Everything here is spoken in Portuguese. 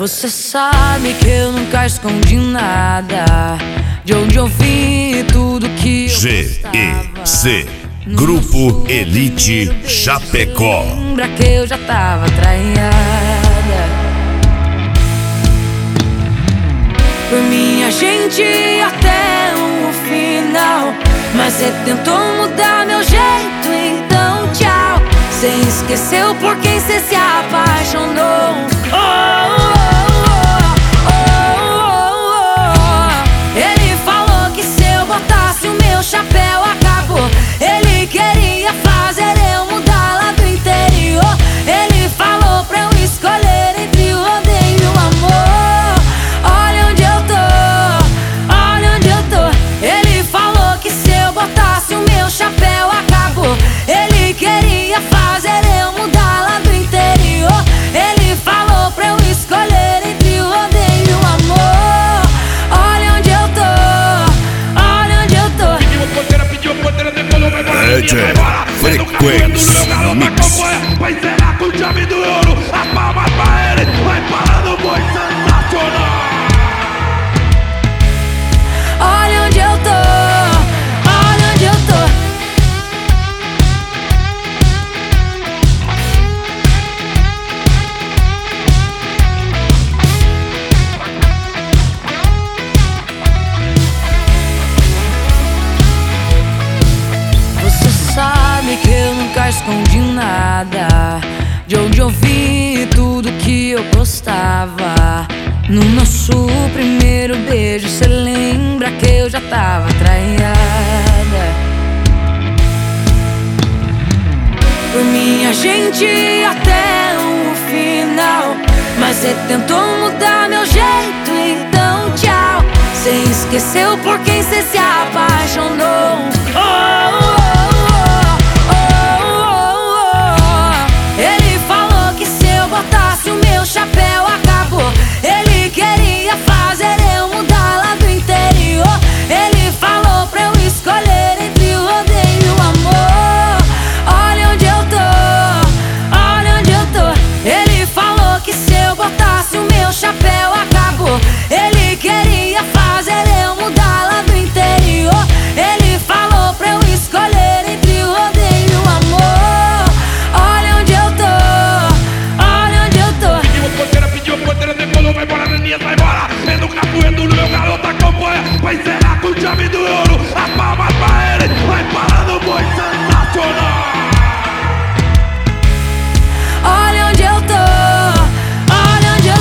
Você sabe que eu nunca escondi nada, de onde eu vim, tudo que eu GEC Grupo Elite Chapecó. Lembra que eu já tava traída por minha gente até o final, mas você tentou mudar meu jeito, então tchau. Cê esqueceu por quem cê se apaixonou. Ele falou que se eu botasse o meu chapéu acabou. Ele queria fazer eu mudar lá do interior. Ele falou pra eu escolher entre o rodeio e o amor. Olha onde eu tô, olha onde eu tô. Ele falou que se eu botasse o meu chapéu acabou. Ele queria fazer eu mudar lá do interior. Ele falou pra eu escolher entre o rodeio e o amor. Olha onde eu tô, olha onde eu tô. Frequência Mix. Vai zerar com chave do ouro. As palmas pra ele. Vai parando o boi sensacional. Olha onde eu tô, olha onde eu tô. Você sabe que eu nunca escondi nada, de onde eu vim, tudo que eu gostava. No nosso primeiro beijo, cê lembra que eu já tava traída por minha gente até o final, mas cê tentou mudar meu jeito, então tchau. Cê esqueceu por quem cê se apaixonou. Ele falou que se eu botasse o meu chapéu